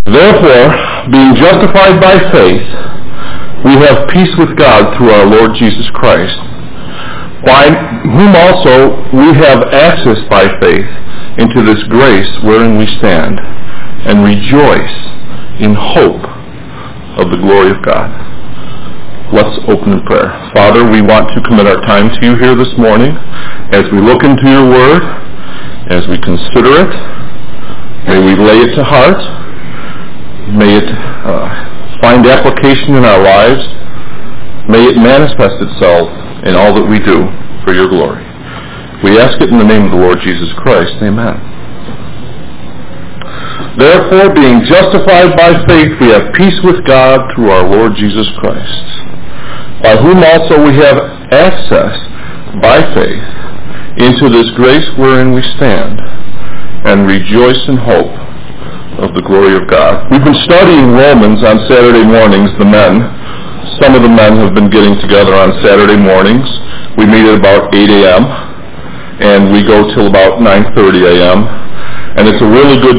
Therefore, being justified by faith, we have peace with God through our Lord Jesus Christ, by whom also we have access by faith into this grace wherein we stand, and rejoice in hope of the glory of God. Let's open in prayer. Father, we want to commit our time to you here this morning as we look into your word, as we consider it. May we lay it to heart. May it find application in our lives. May it manifest itself in all that we do for your glory. We ask it in the name of the Lord Jesus Christ. Amen. Therefore, being justified by faith, we have peace with God through our Lord Jesus Christ, by whom also we have access by faith into this grace wherein we stand, and rejoice in hope of the glory of God. We've been studying Romans on Saturday mornings, the men. Some of the men have been getting together on Saturday mornings. We meet at about 8 a.m., and we go till about 9:30 a.m., and it's a really good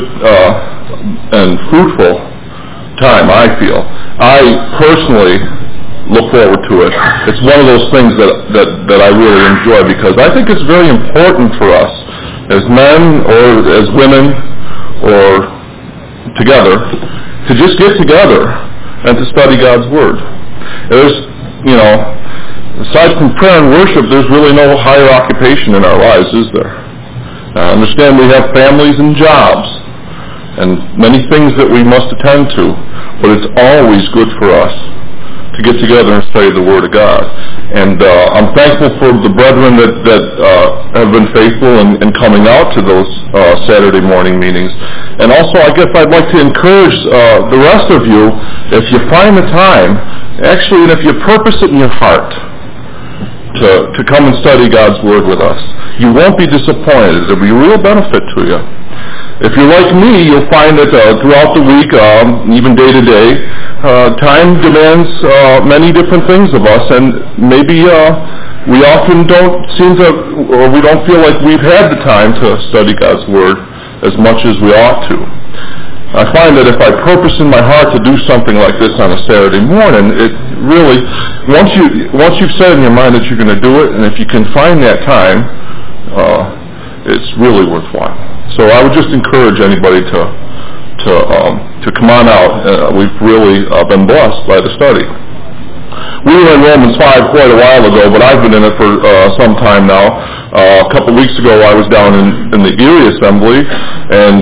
and fruitful time, I feel. I personally look forward to it. It's one of those things that I really enjoy, because I think it's very important for us as men or as women or together to just get together and to study God's Word. There's, aside from prayer and worship, there's really no higher occupation in our lives, is there? I understand we have families and jobs and many things that we must attend to, but it's always good for us to get together and study the Word of God. And I'm thankful for the brethren that have been faithful in coming out to those Saturday morning meetings. And also, I guess I'd like to encourage the rest of you, if you find the time, actually, and if you purpose it in your heart, to come and study God's Word with us. You won't be disappointed. It'll be a real benefit to you. If you're like me, you'll find that throughout the week, even day to day, time demands many different things of us, and maybe we often don't feel like we've had the time to study God's Word as much as we ought to. I find that if I purpose in my heart to do something like this on a Saturday morning, it really, once you've said in your mind that you're going to do it, and if you can find that time, it's really worthwhile. So I would just encourage anybody to come on out. We've really been blessed by the study. We were in Romans 5 quite a while ago, but I've been in it for some time now. A couple weeks ago, I was down in the Erie Assembly, and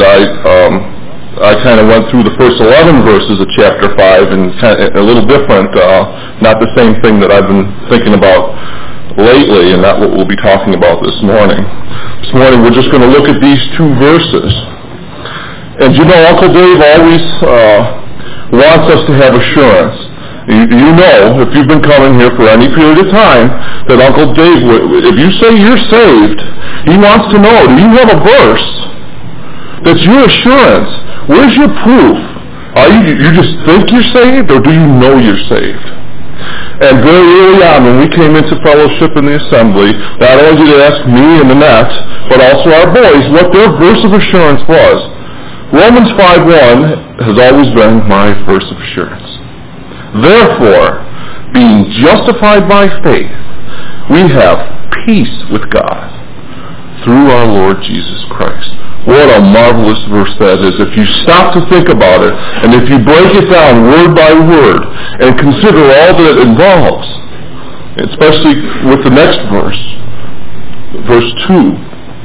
I kind of went through the first 11 verses of chapter 5, and kind of a little different, not the same thing that I've been thinking about lately, and not what we'll be talking about this morning. This morning we're just going to look at these two verses. And Uncle Dave always wants us to have assurance. You know, if you've been coming here for any period of time, that Uncle Dave, if you say you're saved, he wants to know, do you have a verse that's your assurance? Where's your proof? You just think you're saved, or do you know you're saved? And very early on, when we came into fellowship in the assembly, not only did they ask me and Annette, but also our boys, what their verse of assurance was. Romans 5:1 has always been my verse of assurance. Therefore, being justified by faith, we have peace with God through our Lord Jesus Christ. What a marvelous verse that is. If you stop to think about it, and if you break it down word by word, and consider all that it involves, especially with the next verse, verse 2,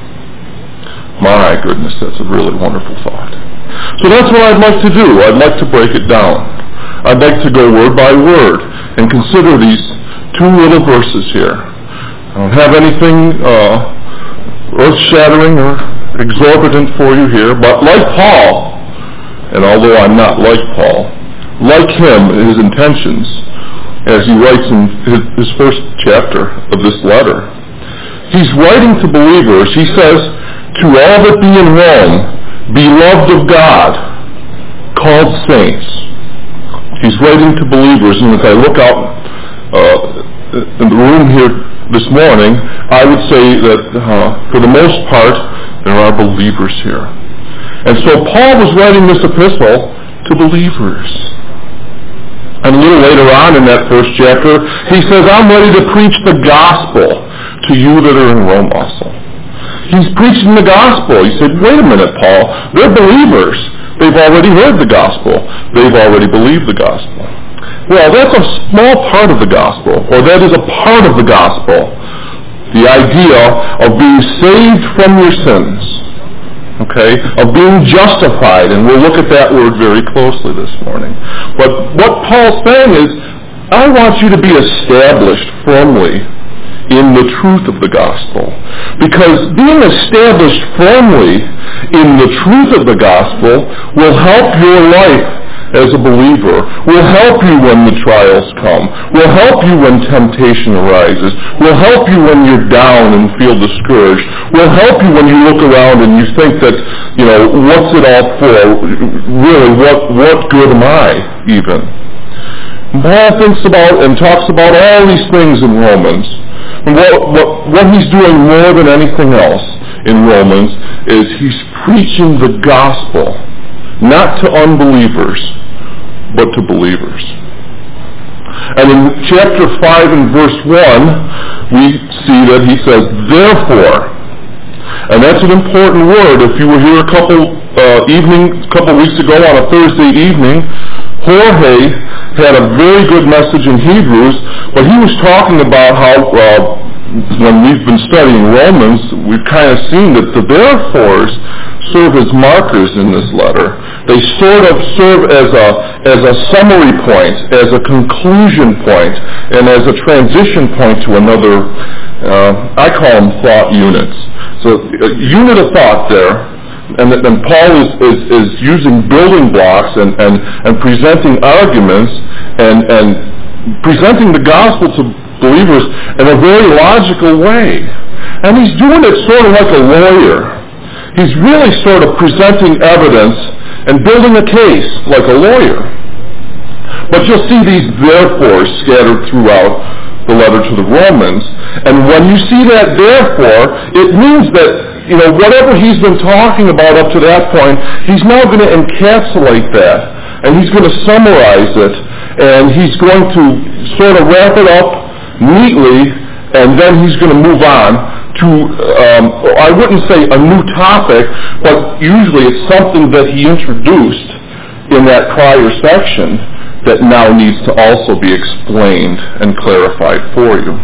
my goodness, that's a really wonderful thought. So that's what I'd like to do. I'd like to break it down. I'd like to go word by word and consider these two little verses here. I don't have anything earth-shattering or exorbitant for you here, but like Paul, and although I'm not like Paul, like him in his intentions, as he writes in his first chapter of this letter, he's writing to believers. He says, to all that be in Rome, beloved of God, called saints. He's writing to believers, and as I look out in the room here this morning, I would say that for the most part, there are believers here. And so Paul was writing this epistle to believers. And a little later on in that first chapter, he says, I'm ready to preach the gospel to you that are in Rome also. He's preaching the gospel. He said, wait a minute, Paul, they're believers. They've already heard the gospel. They've already believed the gospel. Well, that's a small part of the gospel, or that is a part of the gospel. The idea of being saved from your sins. Okay, of being justified, and we'll look at that word very closely this morning. But what Paul's saying is, I want you to be established firmly in the truth of the gospel. Because being established firmly in the truth of the gospel will help your life as a believer, will help you when the trials come, will help you when temptation arises, will help you when you're down and feel discouraged, will help you when you look around and you think that, what's it all for? Really, what good am I, even? Paul thinks about and talks about all these things in Romans. And what he's doing more than anything else in Romans is he's preaching the gospel, not to unbelievers, but to believers. And in chapter 5 and verse 1, we see that he says, therefore, and that's an important word. If you were here a couple weeks ago on a Thursday evening, Jorge had a very good message in Hebrews, but he was talking about how when we've been studying Romans, we've kind of seen that the therefores serve as markers in this letter. They sort of serve as a summary point, as a conclusion point, and as a transition point to another, I call them thought units. So a unit of thought there, and Paul is using building blocks and presenting arguments and presenting the gospel to believers in a very logical way. And he's doing it sort of like a lawyer. He's really sort of presenting evidence and building a case like a lawyer. But you'll see these therefores scattered throughout the letter to the Romans. And when you see that therefore, it means that whatever he's been talking about up to that point, he's now going to encapsulate that, and he's going to summarize it, and he's going to sort of wrap it up neatly, and then he's going to move on to, I wouldn't say a new topic, but usually it's something that he introduced in that prior section that now needs to also be explained and clarified for you.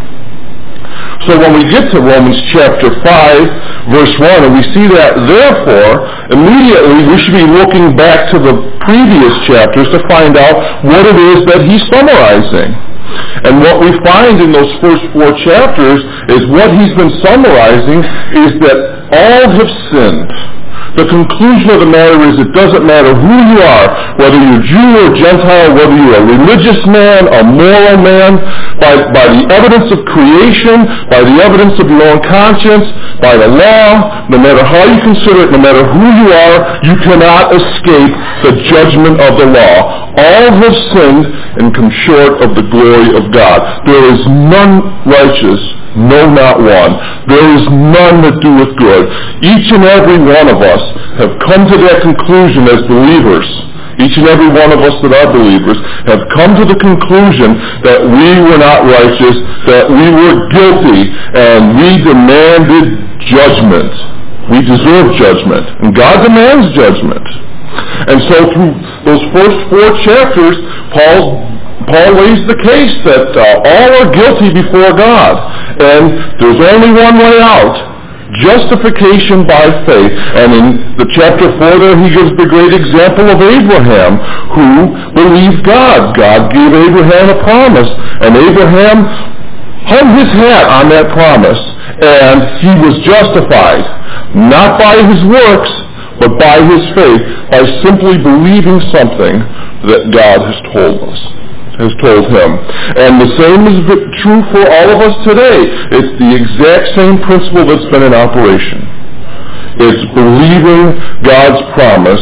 So when we get to Romans chapter 5, verse 1, and we see that, therefore, immediately we should be looking back to the previous chapters to find out what it is that he's summarizing. And what we find in those first 4 chapters is what he's been summarizing is that all have sinned. The conclusion of the matter is it doesn't matter who you are, whether you're Jew or Gentile, whether you're a religious man, a moral man, by the evidence of creation, by the evidence of your own conscience, by the law, no matter how you consider it, no matter who you are, you cannot escape the judgment of the law. All have sinned and come short of the glory of God. There is none righteous, no, not one. There is none that doeth good. Each and every one of us have come to that conclusion as believers. Each and every one of us that are believers have come to the conclusion that we were not righteous, that we were guilty, and we demanded judgment. We deserve judgment, and God demands judgment. And so through those first 4 chapters, Paul lays the case that all are guilty before God, and there's only one way out. Justification by faith. And in the chapter 4 there he gives the great example of Abraham, who believed God. God gave Abraham a promise, and Abraham hung his hat on that promise, and he was justified, not by his works, but by his faith, by simply believing something that God has told us. Has told him. And the same is true for all of us today. It's the exact same principle that's been in operation. It's believing God's promise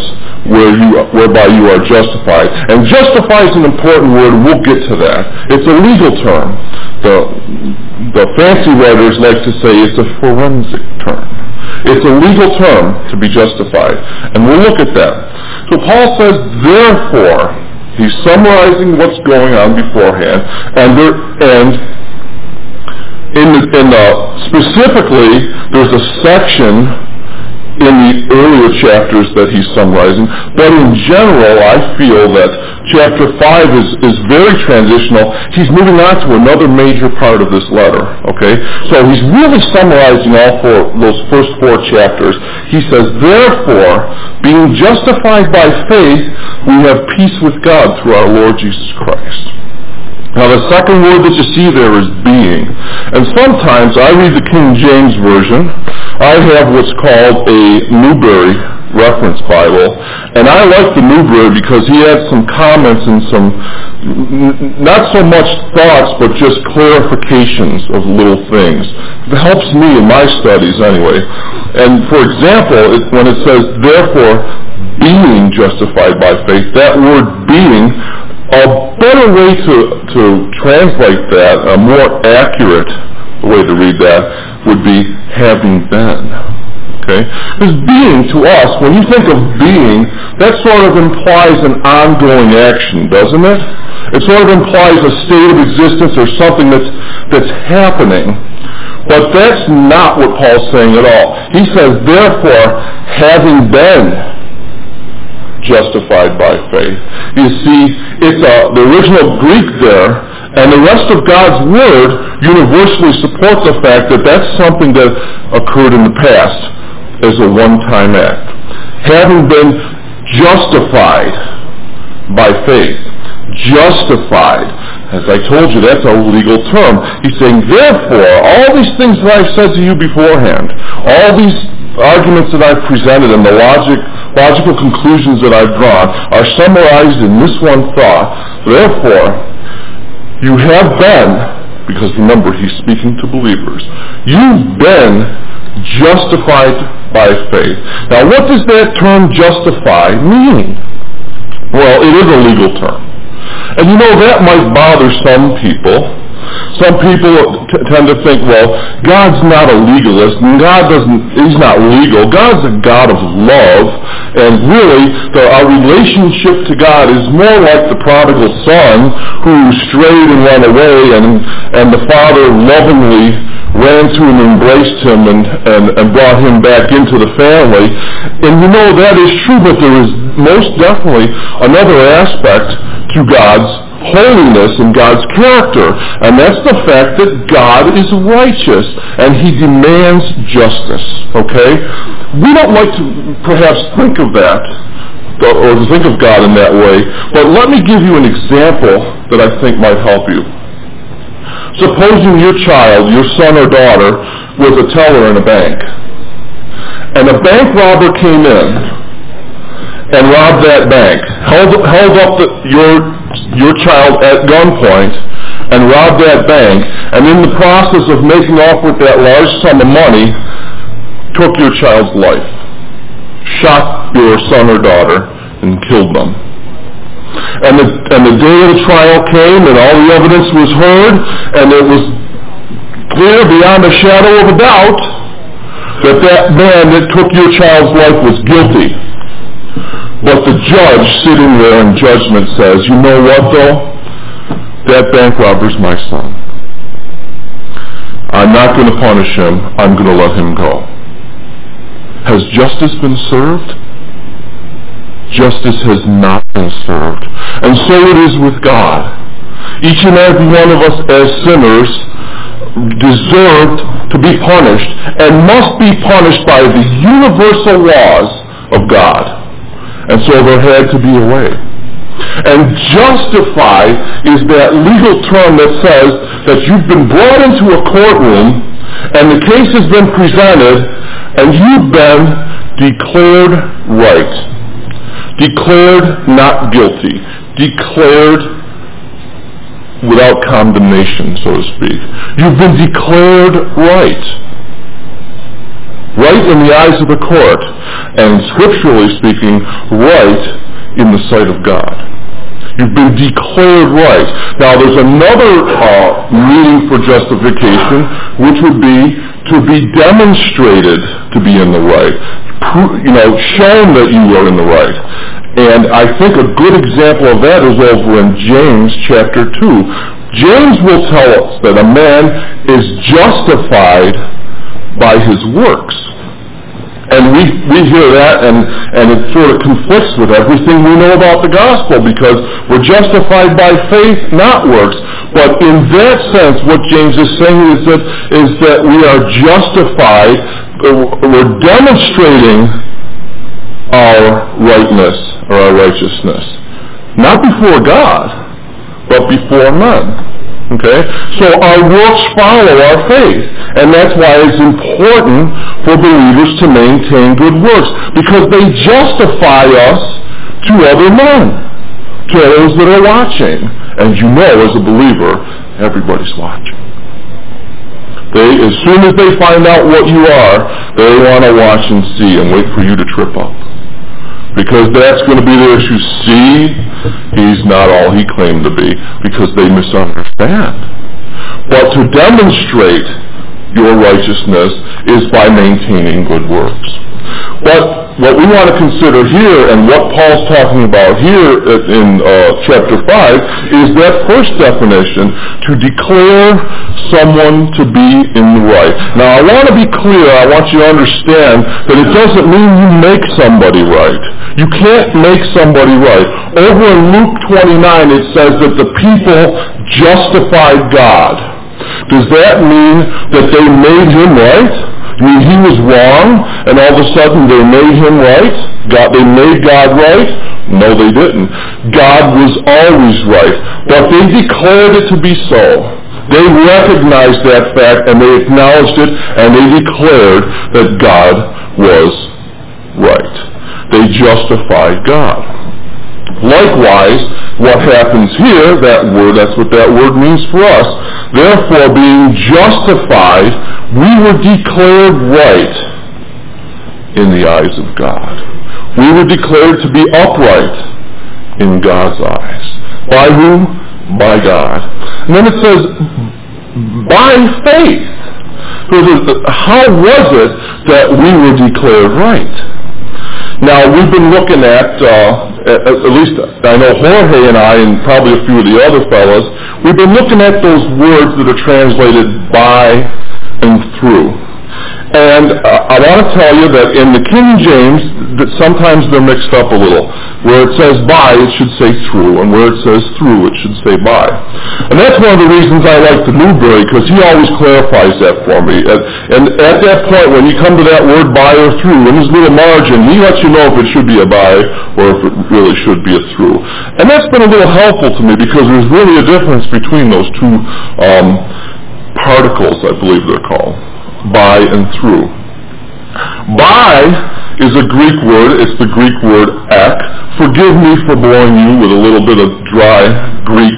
whereby you are justified. And justify is an important word. We'll get to that. It's a legal term. The fancy writers like to say it's a forensic term. It's a legal term to be justified. And we'll look at that. So Paul says, therefore, he's summarizing what's going on beforehand, and specifically, there's a section in the earlier chapters that he's summarizing, but in general, I feel that chapter 5 is very transitional. He's moving on to another major part of this letter, okay? So he's really summarizing those first 4 chapters. He says, therefore, being justified by faith, we have peace with God through our Lord Jesus Christ. Now the second word that you see there is being. And sometimes I read the King James Version. I have what's called a Newberry Reference Bible. And I like the Newberry because he adds some comments and some, not so much thoughts, but just clarifications of little things. It helps me in my studies anyway. And for example, when it says, therefore, being justified by faith, that word being, a better way to translate that, a more accurate way to read that, would be having been. Okay? Because being to us, when you think of being, that sort of implies an ongoing action, doesn't it? It sort of implies a state of existence or something that's happening. But that's not what Paul's saying at all. He says, therefore, having been justified by faith. You see, it's the original Greek there, and the rest of God's Word universally supports the fact that that's something that occurred in the past as a one-time act. Having been justified by faith. Justified. As I told you, that's a legal term. He's saying, therefore, all these things that I've said to you beforehand, all these arguments that I've presented and the logical conclusions that I've drawn are summarized in this one thought. Therefore, you have been, because remember, he's speaking to believers, you've been justified by faith. Now, what does that term justify mean? Well, it is a legal term. And you know, that might bother some people. Some people tend to think, well, God's not a legalist, and he's not legal. God's a God of love, and really, our relationship to God is more like the prodigal son who strayed and ran away, and the father lovingly ran to him and embraced him and brought him back into the family. And you know, that is true, but there is most definitely another aspect to God's holiness and God's character, and that's the fact that God is righteous and he demands justice, okay? We don't like to perhaps think of that or to think of God in that way, but let me give you an example that I think might help you. Supposing your child, your son or daughter, was a teller in a bank, and a bank robber came in and robbed that bank, held up your child at gunpoint and robbed that bank, and in the process of making off with that large sum of money, took your child's life, shot your son or daughter, and killed them. And the day of the trial came, and all the evidence was heard, and it was clear beyond a shadow of a doubt that man that took your child's life was guilty. But the judge sitting there in judgment says, you know what though? That bank robber's my son. I'm not going to punish him. I'm going to let him go. Has justice been served? Justice has not been served. And so it is with God. Each and every one of us as sinners deserved to be punished and must be punished by the universal laws of God. And so there had to be a way. And justify is that legal term that says that you've been brought into a courtroom and the case has been presented and you've been declared right. Declared not guilty. Declared without condemnation, so to speak. You've been declared right. Right in the eyes of the court, and scripturally speaking, right in the sight of God. You've been declared right. Now there's another meaning for justification, which would be to be demonstrated to be in the right, shown that you are in the right. And I think a good example of that is over in James chapter 2. James will tell us that a man is justified by his works. And we hear that, and it sort of conflicts with everything we know about the gospel, because we're justified by faith, not works. But in that sense, what James is saying is that we are justified, we're demonstrating our rightness or our righteousness. Not before God, but before men. Okay? So our works follow our faith. And that's why it's important for believers to maintain good works, because they justify us to other men, to those that are watching. And as a believer, everybody's watching. As soon as they find out what you are, they want to watch and see and wait for you to trip up. Because that's going to be the issue. See, he's not all he claimed to be, because they misunderstand. But to demonstrate your righteousness is by maintaining good works. But what we want to consider here, and what Paul's talking about here in chapter 5, is that first definition, to declare someone to be in the right. Now I want to be clear, I want you to understand that it doesn't mean you make somebody right. You can't make somebody right. Over in Luke 29 it says that the people justified God. Does that mean that they made him right? I mean, he was wrong, and all of a sudden they made him right? They made God right? No, they didn't. God was always right. But they declared it to be so. They recognized that fact, and they acknowledged it, and they declared that God was right. They justified God. Likewise, what happens here, that's what that word means for us. Therefore, being justified, we were declared right in the eyes of God. We were declared to be upright in God's eyes. By whom? By God. And then it says, by faith. How was it that we were declared right? Now, we've been looking at least I know Jorge and I, and probably a few of the other fellows, we've been looking at those words that are translated by and through. And I want to tell you that in the King James, that sometimes they're mixed up a little. Where it says by, it should say through, and where it says through, it should say by. And that's one of the reasons I like the Newberry, because he always clarifies that for me. And at that point, when you come to that word by or through, in his little margin, he lets you know if it should be a by or if it really should be a through. And that's been a little helpful to me, because there's really a difference between those two particles, I believe they're called, by and through. By is a Greek word. It's the Greek word ek. Forgive me for boring you with a little bit of dry Greek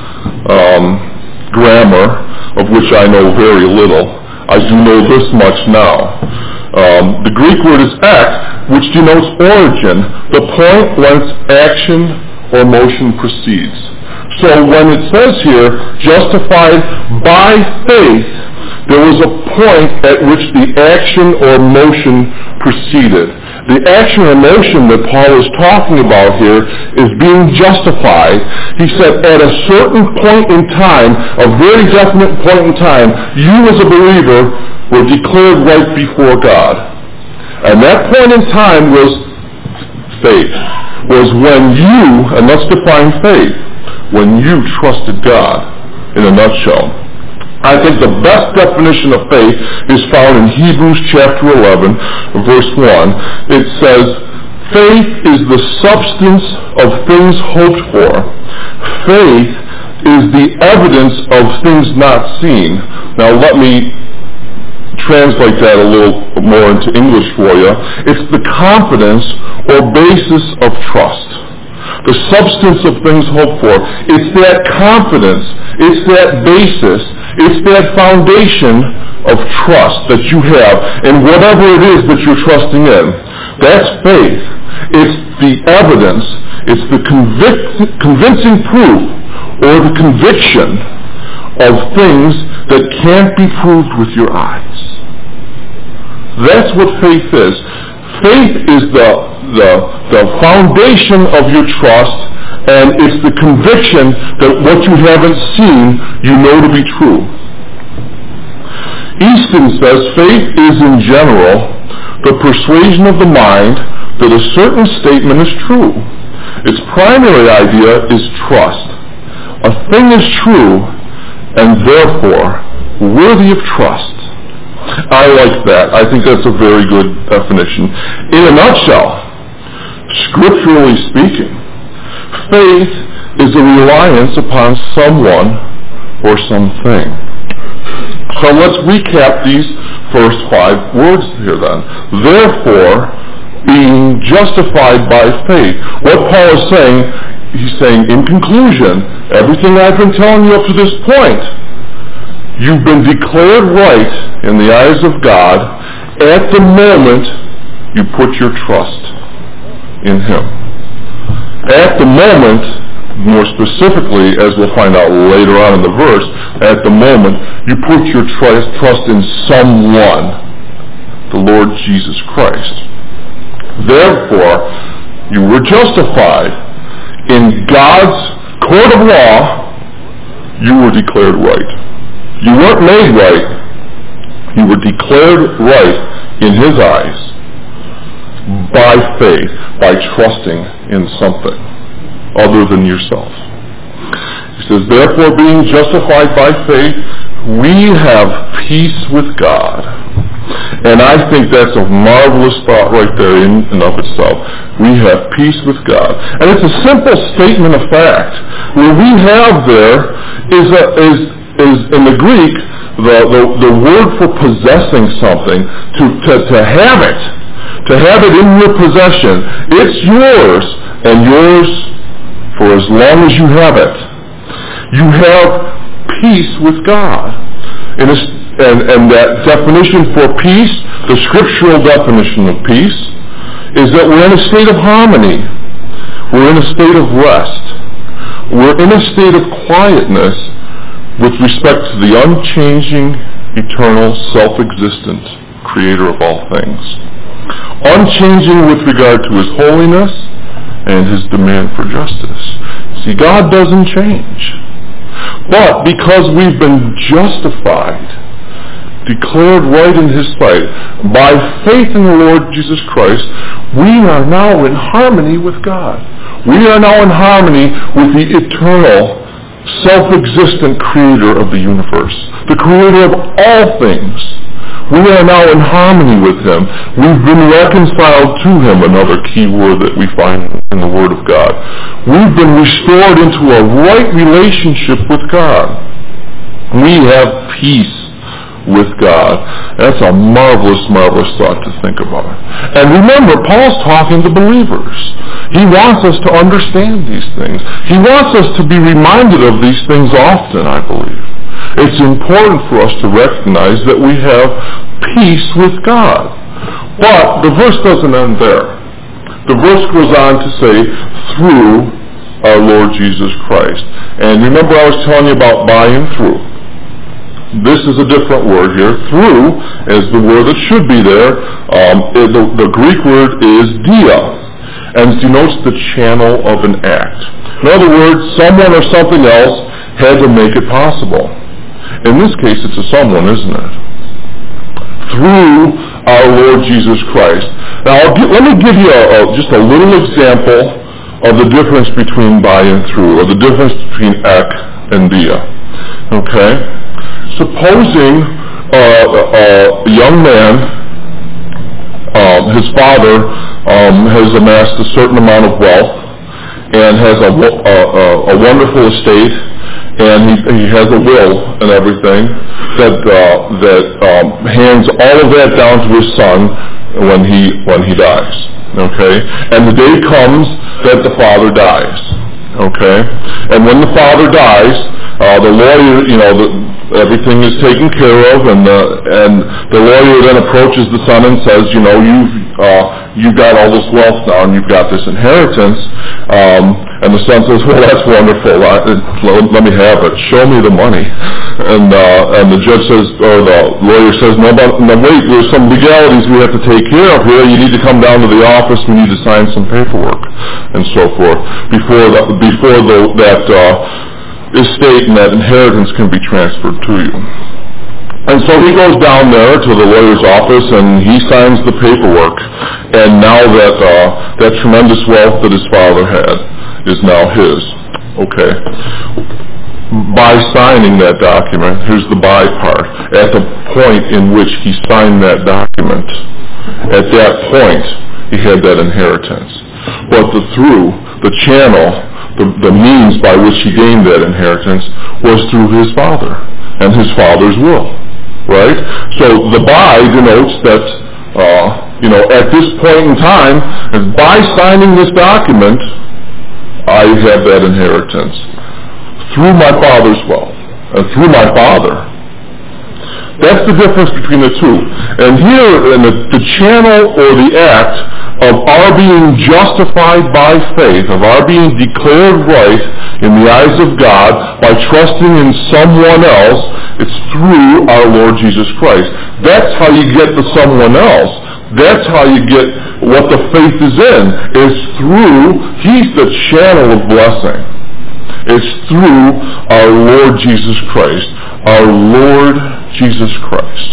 grammar, of which I know very little. I do know this much now. The Greek word is ek, which denotes origin, the point whence action or motion proceeds. So when it says here, justified by faith, there was a point at which the action or motion proceeded. The action or motion that Paul is talking about here is being justified. He said at a certain point in time, a very definite point in time, you as a believer were declared right before God. And that point in time was faith. Was when you, and let's define faith, when you trusted God, in a nutshell. I think the best definition of faith is found in Hebrews chapter 11, verse 1. It says, faith is the substance of things hoped for. Faith is the evidence of things not seen. Now let me translate that a little more into English for you. It's the confidence or basis of trust. The substance of things hoped for. It's that confidence. It's that basis. It's that foundation of trust that you have in whatever it is that you're trusting in. That's faith. It's the evidence. It's the convincing proof or the conviction of things that can't be proved with your eyes. That's what faith is. Faith is the foundation of your trust, and it's the conviction that what you haven't seen, you know to be true. Easton says faith is in general the persuasion of the mind that a certain statement is true. Its primary idea is trust. A thing is true and therefore worthy of trust. I like that. I think that's a very good definition. In a nutshell, scripturally speaking, faith is a reliance upon someone or something. So let's recap these first 5 words here then. Therefore, being justified by faith. What Paul is saying, he's saying, in conclusion, everything I've been telling you up to this point, you've been declared right in the eyes of God at the moment you put your trust in Him. At the moment, more specifically, as we'll find out later on in the verse, at the moment you put your trust in someone, the Lord Jesus Christ. Therefore, you were justified. In God's court of law, you were declared right. You weren't made right. You were declared right in His eyes by faith, by trusting in something other than yourself. He says, therefore, being justified by faith, we have peace with God. And I think that's a marvelous thought right there in and of itself. We have peace with God. And it's a simple statement of fact. What we have there is in the Greek, the word for possessing something, to have it in your possession. It's yours, and yours for as long as you have it. You have peace with God. And that definition for peace, the scriptural definition of peace, is that we're in a state of harmony. We're in a state of rest. We're in a state of quietness with respect to the unchanging, eternal, self-existent Creator of all things. Unchanging with regard to His holiness and His demand for justice. See, God doesn't change. But because we've been justified, declared right in His sight, by faith in the Lord Jesus Christ, we are now in harmony with God. We are now in harmony with the eternal, self-existent Creator of the universe, the Creator of all things. We are now in harmony with Him. We've been reconciled to Him, another key word that we find in the Word of God. We've been restored into a right relationship with God. We have peace with God. That's a marvelous, marvelous thought to think about. And remember, Paul's talking to believers. He wants us to understand these things. He wants us to be reminded of these things often, I believe. It's important for us to recognize that we have peace with God. But the verse doesn't end there. The verse goes on to say, through our Lord Jesus Christ. And remember I was telling you about by and through. This is a different word here. Through is the word that should be there. The Greek word is dia, and it denotes the channel of an act. In other words, someone or something else had to make it possible. In this case, it's a someone, isn't it? Through our Lord Jesus Christ. Now, let me give you just a little example of the difference between by and through, or the difference between ek and dia. Okay? Supposing a young man, his father has amassed a certain amount of wealth and has a wonderful estate, and he has a will and everything that hands all of that down to his son when he dies. Okay, and the day comes that the father dies. Okay, and when the father dies, the lawyer, everything is taken care of, and the lawyer then approaches the son and says, you've got all this wealth now and you've got this inheritance. And the son says, well, that's wonderful. Let me have it. Show me the money. And the judge says, or the lawyer says, no, wait, there's some legalities we have to take care of here. You need to come down to the office. We need to sign some paperwork and so forth before that estate and that inheritance can be transferred to you. And so he goes down there to the lawyer's office and he signs the paperwork. And now that tremendous wealth that his father had is now his. Okay. By signing that document, here's the by part. At the point in which he signed that document, at that point, he had that inheritance. But the channel, the means by which he gained that inheritance was through his father and his father's will. Right? So the by denotes that, at this point in time, by signing this document, I have that inheritance through my father's wealth and through my father. That's the difference between the two. And here, in the channel or the act of our being justified by faith, of our being declared right in the eyes of God by trusting in someone else, it's through our Lord Jesus Christ. That's how you get the someone else. That's how you get what the faith is in. It's through, he's the channel of blessing. It's through our Lord Jesus Christ. Our Lord Jesus Christ.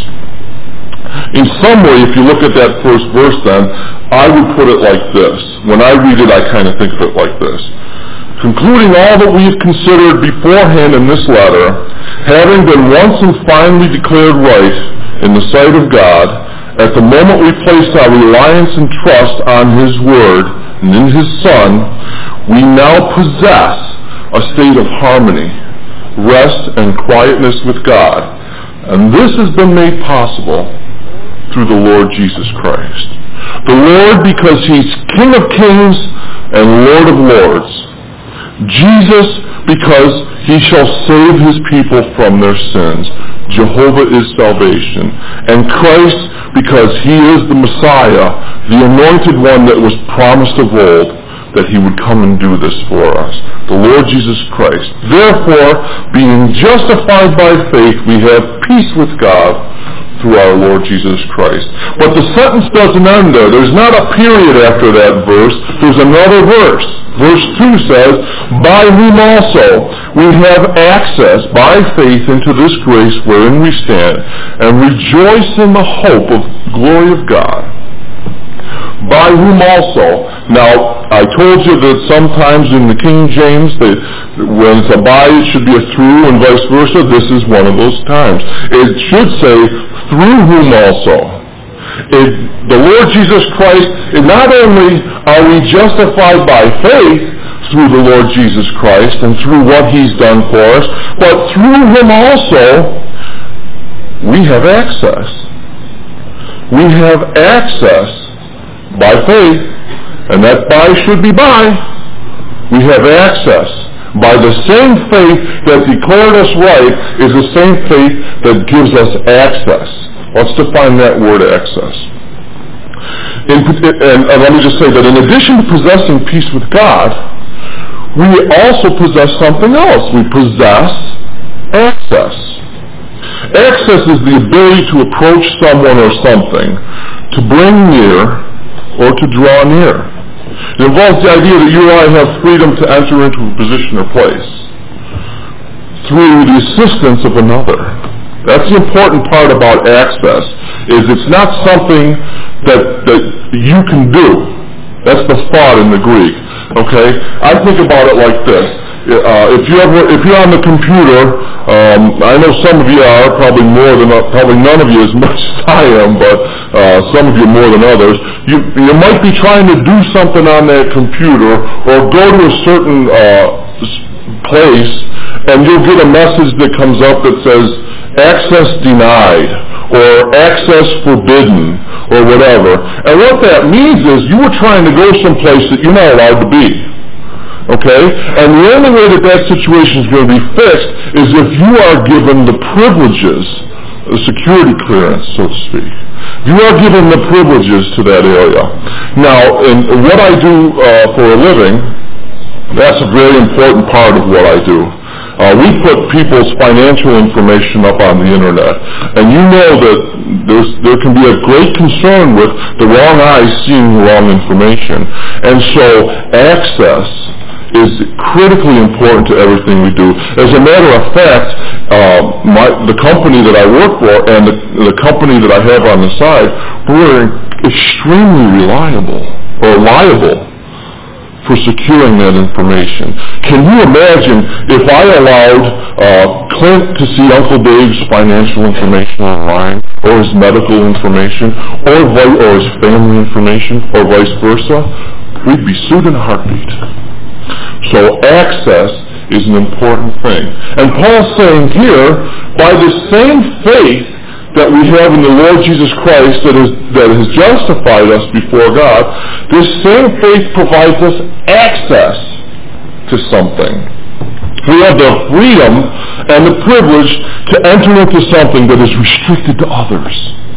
In some way, if you look at that first verse then, I would put it like this. When I read it, I kind of think of it like this. Concluding all that we have considered beforehand in this letter, having been once and finally declared right in the sight of God, at the moment we place our reliance and trust on His Word and in His Son, we now possess a state of harmony, rest, and quietness with God. And this has been made possible through the Lord Jesus Christ. The Lord because He's King of Kings and Lord of Lords. Jesus because He shall save His people from their sins. Jehovah is salvation. And Christ because He is the Messiah, the anointed one that was promised of old, that He would come and do this for us. The Lord Jesus Christ. Therefore, being justified by faith, we have peace with God through our Lord Jesus Christ. But the sentence doesn't end there. There's not a period after that verse. There's another verse. Verse 2 says, by whom also we have access by faith into this grace wherein we stand, and rejoice in the hope of the glory of God. By whom also. Now, I told you that sometimes in the King James, when it's a by, it should be a through, and vice versa. This is one of those times. It should say, through whom also. The Lord Jesus Christ, not only are we justified by faith through the Lord Jesus Christ and through what He's done for us, but through Him also, we have access. We have access by faith, and that by should be by. We have access. By the same faith that declared us right is the same faith that gives us access. Let's define that word access. And let me just say that in addition to possessing peace with God, we also possess something else. We possess access. Access is the ability to approach someone or something, to bring near, or to draw near. It involves the idea that you and I have freedom to enter into a position or place through the assistance of another. That's the important part about access, is it's not something that you can do. That's the thought in the Greek. Okay? I think about it like this. If you're on the computer, I know some of you are, probably none of you as much as I am, but some of you more than others. You might be trying to do something on that computer or go to a certain place, and you'll get a message that comes up that says, access denied, or access forbidden, or whatever. And what that means is you were trying to go someplace that you're not allowed to be. Okay? And the only way that situation is going to be fixed is if you are given the privileges security clearance, so to speak. You are given the privileges to that area. Now, in what I do for a living, that's a very important part of what I do. We put people's financial information up on the internet, and you know that there can be a great concern with the wrong eyes seeing the wrong information. And so access is critically important to everything we do. As a matter of fact, the company that I work for and the company that I have on the side, we're extremely liable for securing that information. Can you imagine if I allowed Clint to see Uncle Dave's financial information online, or his medical information, or his family information, or vice versa? We'd be sued in a heartbeat. So access is an important thing. And Paul's saying here, by the same faith that we have in the Lord Jesus Christ that has justified us before God, this same faith provides us access to something. We have the freedom and the privilege to enter into something that is restricted to others.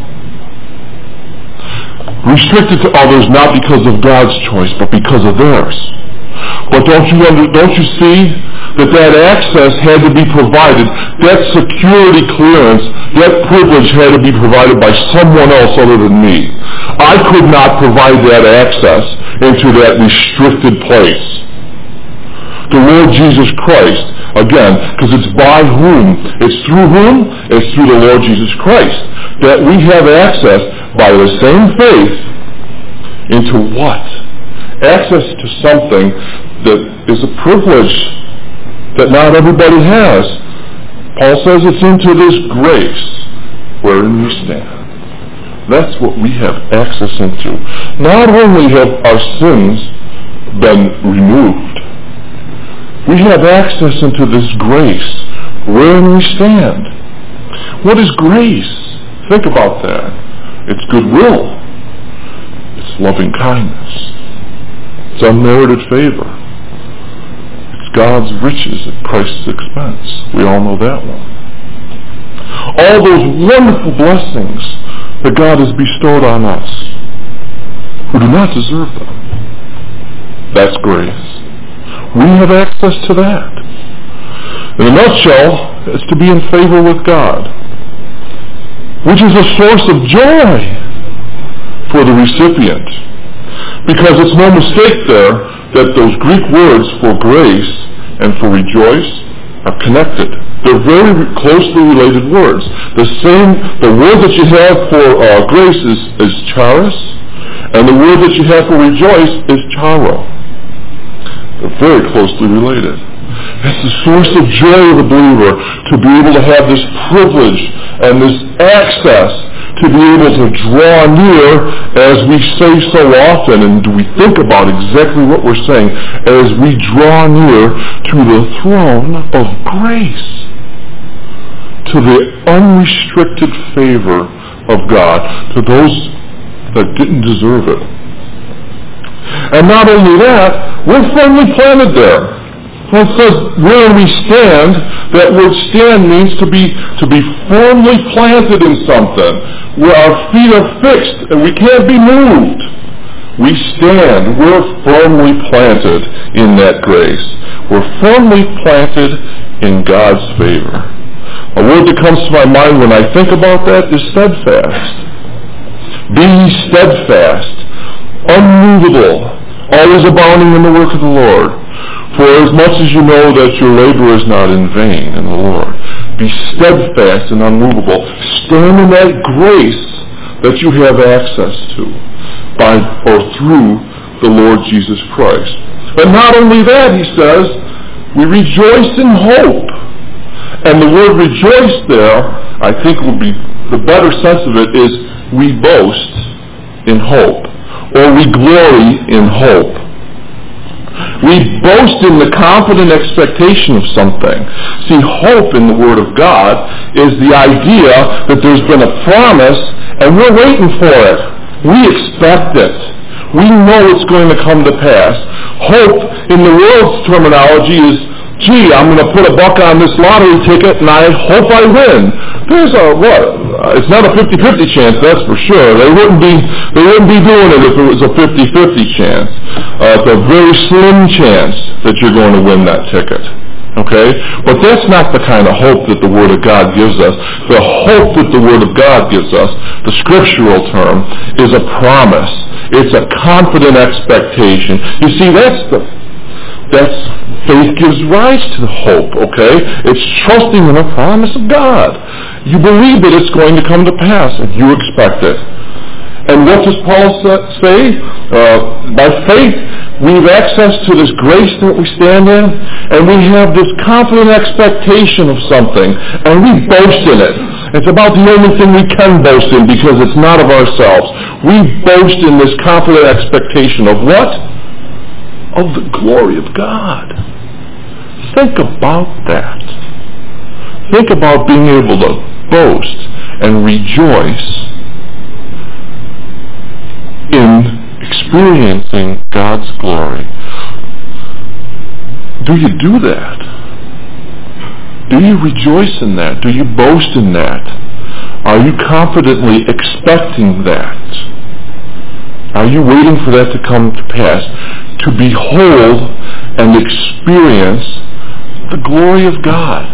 Restricted to others not because of God's choice, but because of theirs. But don't you see that access had to be provided, that security clearance, that privilege had to be provided by someone else other than me. I could not provide that access into that restricted place. The Lord Jesus Christ, again, because it's by whom? It's through whom? It's through the Lord Jesus Christ that we have access by the same faith into what? Access to something that is a privilege that not everybody has. Paul says it's into this grace wherein we stand. That's what we have access into. Not only have our sins been removed, we have access into this grace wherein we stand. What is grace? Think about that. It's goodwill. It's loving kindness. It's unmerited favor. God's riches at Christ's expense. We all know that one. All those wonderful blessings that God has bestowed on us who do not deserve them. That's grace. We have access to that. In a nutshell, it's to be in favor with God, which is a source of joy for the recipient. Because it's no mistake there that those Greek words for grace and for rejoice are connected. They're very closely related words. The word that you have for grace is charis, and the word that you have for rejoice is charo. They're very closely related. It's the source of joy of the believer to be able to have this privilege and this access to be able to draw near, as we say so often, and we think about exactly what we're saying, as we draw near to the throne of grace, to the unrestricted favor of God, to those that didn't deserve it. And not only that, we're firmly planted there. When it says where we stand, that word stand means to be firmly planted in something, where our feet are fixed and we can't be moved. We stand. We're firmly planted in that grace. We're firmly planted in God's favor. A word that comes to my mind when I think about that is steadfast. Be ye steadfast, unmovable, always abounding in the work of the Lord. For as much as you know that your labor is not in vain in the Lord, be steadfast and unmovable. Stand in that grace that you have access to by or through the Lord Jesus Christ. But not only that, he says, we rejoice in hope. And the word rejoice there, I think would be the better sense of it is we boast in hope, or we glory in hope. We boast in the confident expectation of something. See, hope in the Word of God is the idea that there's been a promise and we're waiting for it. We expect it. We know it's going to come to pass. Hope in the world's terminology is, gee, I'm going to put $1 on this lottery ticket and I hope I win. There's It's not a 50-50 chance, that's for sure. They wouldn't be doing it if it was a 50-50 chance. It's a very slim chance that you're going to win that ticket. Okay? But that's not the kind of hope that the Word of God gives us. The hope that the Word of God gives us, the scriptural term, is a promise. It's a confident expectation. You see, that's faith gives rise to hope, okay? It's trusting in the promise of God. You believe that it's going to come to pass, and you expect it. And what does Paul say? By faith, we have access to this grace that we stand in, and we have this confident expectation of something, and we boast in it. It's about the only thing we can boast in because it's not of ourselves. We boast in this confident expectation of what? Of the glory of God. Think about that. Think about being able to boast and rejoice in experiencing God's glory. Do you do that? Do you rejoice in that? Do you boast in that? Are you confidently expecting that? Are you waiting for that to come to pass? To behold and experience the glory of God.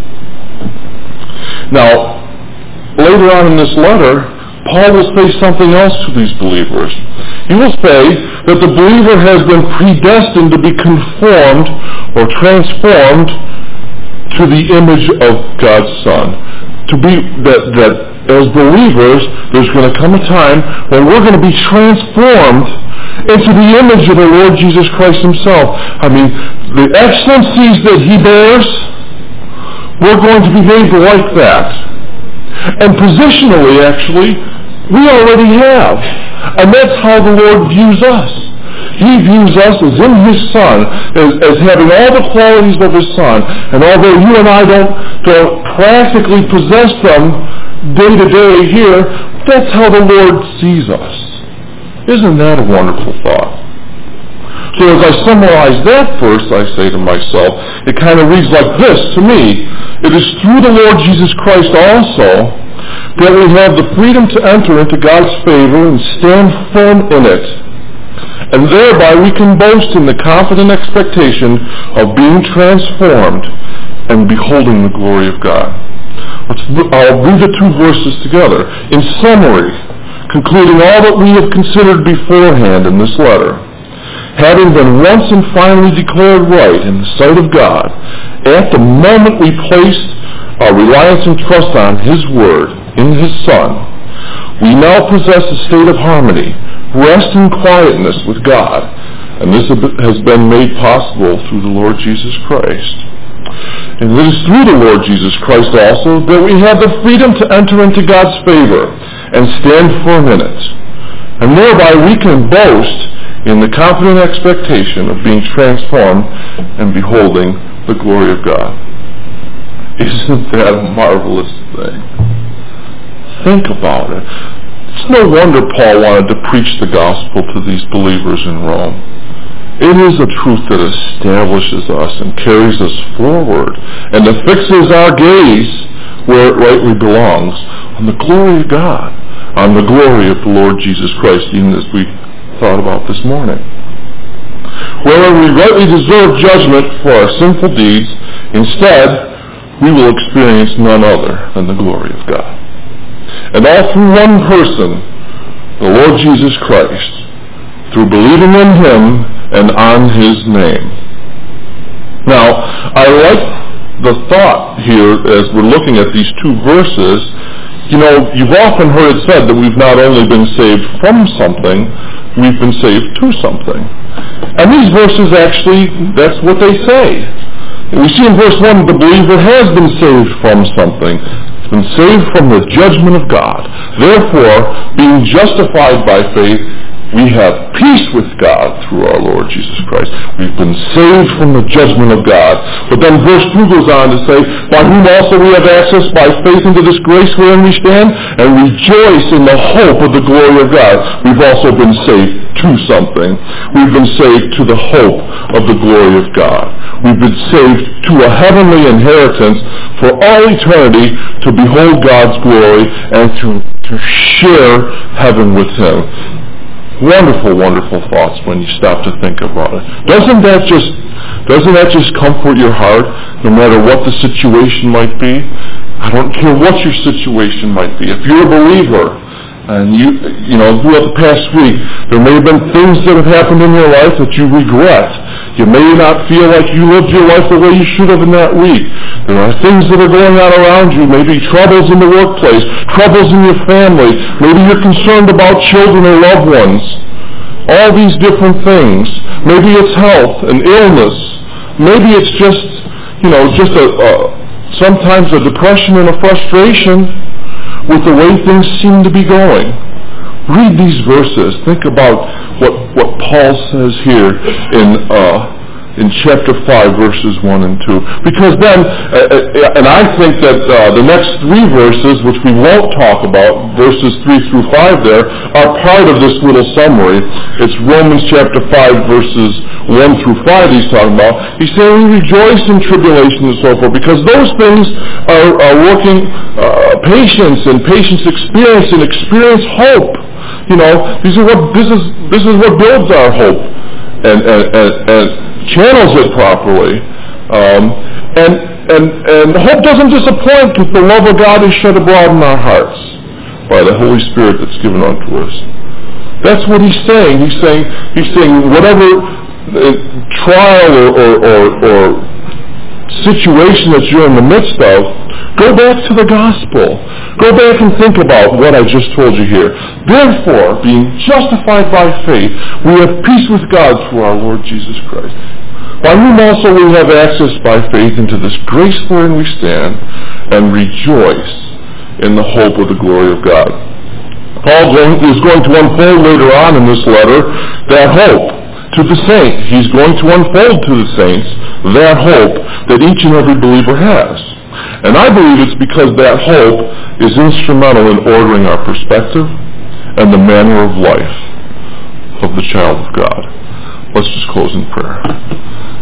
Now, later on in this letter, Paul will say something else to these believers. He will say that the believer has been predestined to be conformed or transformed to the image of God's Son. To be that as believers, there's going to come a time when we're going to be transformed into the image of the Lord Jesus Christ himself. I mean, the excellencies that he bears, we're going to be made like that. And positionally, actually, we already have. And that's how the Lord views us. He views us as in his Son, as having all the qualities of his Son. And although you and I don't practically possess them day to day here, that's how the Lord sees us. Isn't that a wonderful thought? So as I summarize that verse, I say to myself, it kind of reads like this to me. It is through the Lord Jesus Christ also that we have the freedom to enter into God's favor and stand firm in it. And thereby we can boast in the confident expectation of being transformed and beholding the glory of God. I'll read the two verses together. In summary, concluding all that we have considered beforehand in this letter, having been once and finally declared right in the sight of God, at the moment we placed our reliance and trust on his word in his Son, we now possess a state of harmony, rest and quietness with God, and this has been made possible through the Lord Jesus Christ. And it is through the Lord Jesus Christ also that we have the freedom to enter into God's favor and stand firm in it. And thereby we can boast in the confident expectation of being transformed and beholding the glory of God. Isn't that a marvelous thing? Think about it. It's no wonder Paul wanted to preach the gospel to these believers in Rome. It is a truth that establishes us and carries us forward and that fixes our gaze where it rightly belongs, on the glory of God, on the glory of the Lord Jesus Christ, even as we thought about this morning. Wherever we rightly deserve judgment for our sinful deeds, instead, we will experience none other than the glory of God. And all through one person, the Lord Jesus Christ, through believing in him and on his name. Now, I like the thought here as we're looking at these two verses. You know, you've often heard it said that we've not only been saved from something, we've been saved to something. And these verses actually, that's what they say. We see in verse 1 the believer has been saved from something. It's been saved from the judgment of God. Therefore, being justified by faith, we have peace with God through our Lord Jesus Christ. We've been saved from the judgment of God. But then verse 2 goes on to say, by whom also we have access by faith into this grace wherein we stand, and rejoice in the hope of the glory of God. We've also been saved to something. We've been saved to the hope of the glory of God. We've been saved to a heavenly inheritance for all eternity to behold God's glory and to share heaven with Him. Wonderful, wonderful thoughts when you stop to think about it. Doesn't that just comfort your heart, no matter what the situation might be? I don't care what your situation might be. If you're a believer, and you know, throughout the past week, there may have been things that have happened in your life that you regret. You may not feel like you lived your life the way you should have in that week. There are things that are going on around you, maybe troubles in the workplace, troubles in your family, maybe you're concerned about children or loved ones. All these different things. Maybe it's health and illness. Maybe it's just sometimes a depression and a frustration with the way things seem to be going. Read these verses. Think about what Paul says here in chapter 5, verses 1 and 2. Because then, and I think that the next three verses, which we won't talk about, verses 3 through 5 there, are part of this little summary. It's Romans chapter 5, verses 1 through 5 he's talking about. He's saying we rejoice in tribulation and so forth, because those things are working patience, and patience experience, and experience hope. You know, this is what builds our hope and channels it properly. And hope doesn't disappoint because the love of God is shed abroad in our hearts by the Holy Spirit that's given unto us. That's what he's saying. He's saying whatever trial or situation that you're in the midst of, go back to the gospel. Go back and think about what I just told you here. Therefore, being justified by faith, we have peace with God through our Lord Jesus Christ, by whom also we have access by faith into this grace wherein we stand, and rejoice in the hope of the glory of God. Paul is going to unfold later on in this letter that hope to the saints. He's going to unfold to the saints that hope that each and every believer has. And I believe it's because that hope is instrumental in ordering our perspective and the manner of life of the child of God. Let's just close in prayer.